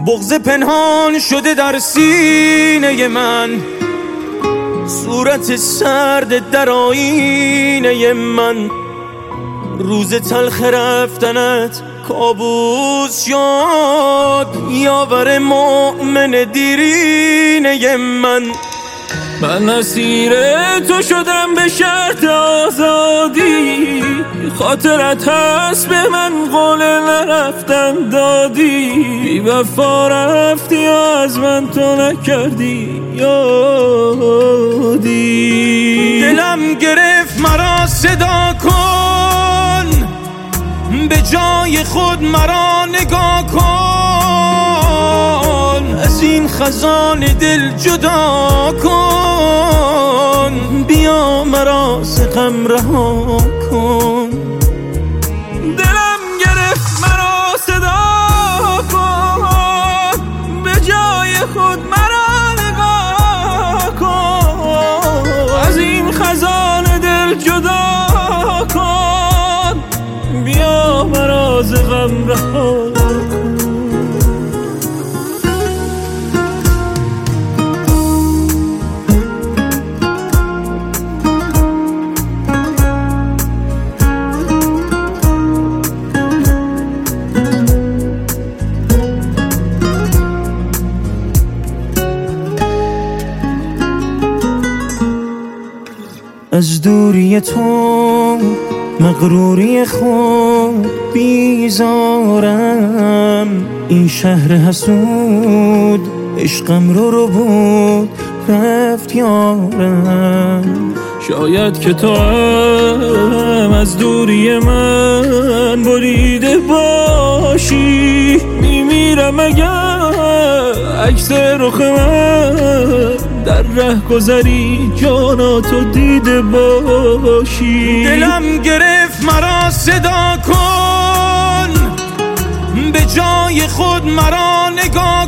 بغض پنهان شده در سینه من، صورت سرد در آینه من. روز تلخ رفتنت کابوس شد، یاور مؤمن دیرینه من. من اسیر تو شدم به شرط آزادی، خاطرت هست به من قول نرفتن دادی. بی وفا رفتی از من تو نکردی یادی. دلم گرفت مرا صدا کن، به جای خود مرا نگاه کن. از این خزان دل جدا کن، بیا مرا ز غم رها کن. دلم گرفت مرا صدا کن، به جای خود مرا نگاه کن. از این خزان دل جدا کن، بیا مرا ز غم رها کن. از دوری تو مغروری خود بیزارم، این شهر حسود عشقم رو بود رفت یارم. شاید که تو هم از دوری من بریده باشی، میمیرم اگر عکس رخ من در ره گذری جاناتو دیده باشی. دلم گرفت مرا صدا کن، به جای خود مرا نگاه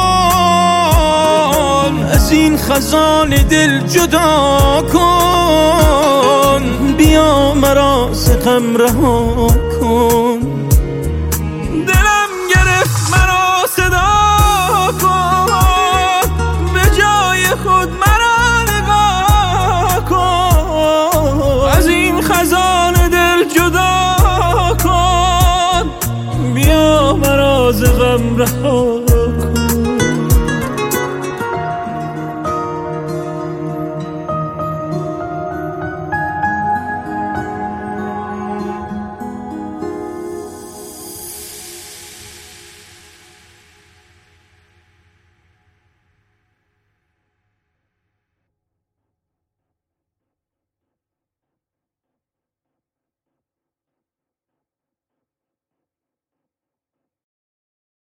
کن. از این خزان دل جدا کن، بیا مرا ز غم رها کن.